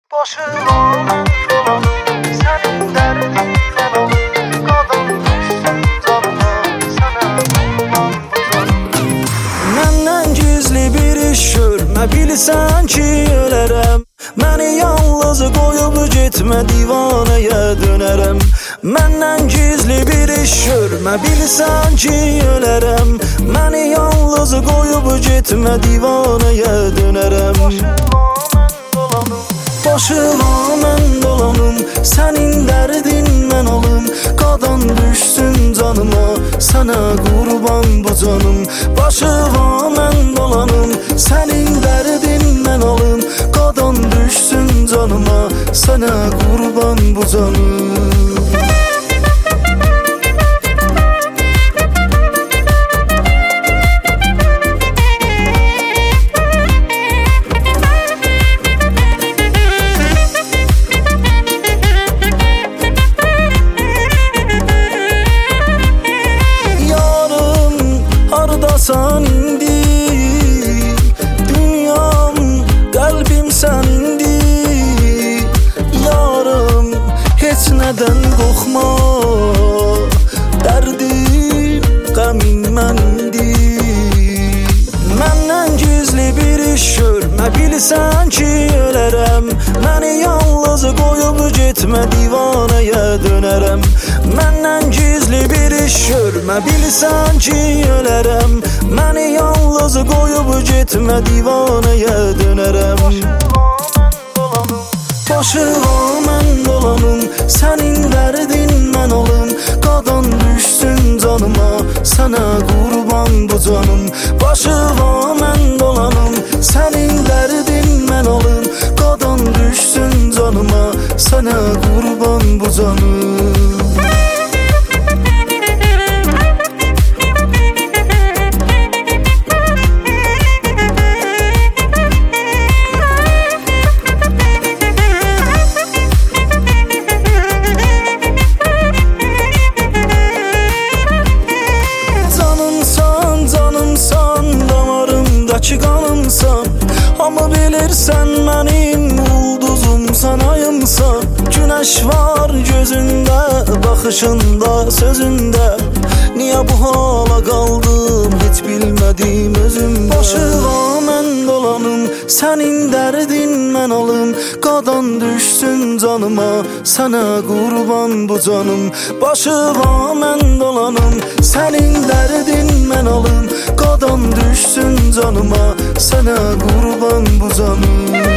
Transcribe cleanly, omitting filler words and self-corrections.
Başıma dolanım, senin derdinden alım. Qadın düşsün canıma, sənə qurban bu canım. Məndən gizli bir iş görmə, bilsən ki ölərəm. Məni yalnız qoyub getmə, divanəyə dönərəm. Məndən gizli bir iş görmə, bilsən ki ölərəm. Məni yalnız qoyub getmə, divanəyə dönərəm. Başıma mən dolanım, sənin dərdindən alım. Qadın düşsün canıma, sənə qurban bu canım. Başıma mən dolanım, sənin dərdindən alım. Qadın düşsün canıma, sənə qurban bu canım. Hardasan indi, dünyam, qəlbim sənindi. Yarım, heç nədən qorxma, dərdim, qəmin məndi. Məndən gizli bir iş görmə, bilsən ki ölərəm. Məni yalnız qoyub getmə, divanəyə dönərəm. Məndən gizli bir iş görmə, bilsən ki ölərəm. Məni yalnız qoyub getmə, divanəyə dönərəm. Başıma mən dolanım, sənin dərdindən alım. Qadın düşsün canıma, sənə qurban bu canım. Başıma mən dolanım, sənin dərdindən alım. Qadın düşsün canıma, sənə qurban bu canım. Damarımdakı qanımsan, amma bilirsən mənim ulduzumsan, ayımsan. Günəş var gözündə, baxışında, sözündə. Niyə bu hala qaldım, heç bilmədim özümdə. Başıma mən dolanım, sənin dərdindən alım. Qadın düşsün canıma, sənə qurban bu canım. Başıma mən dolanım, sənin dərdindən alım. Qadın düşsün canıma, sənə qurban bu canım.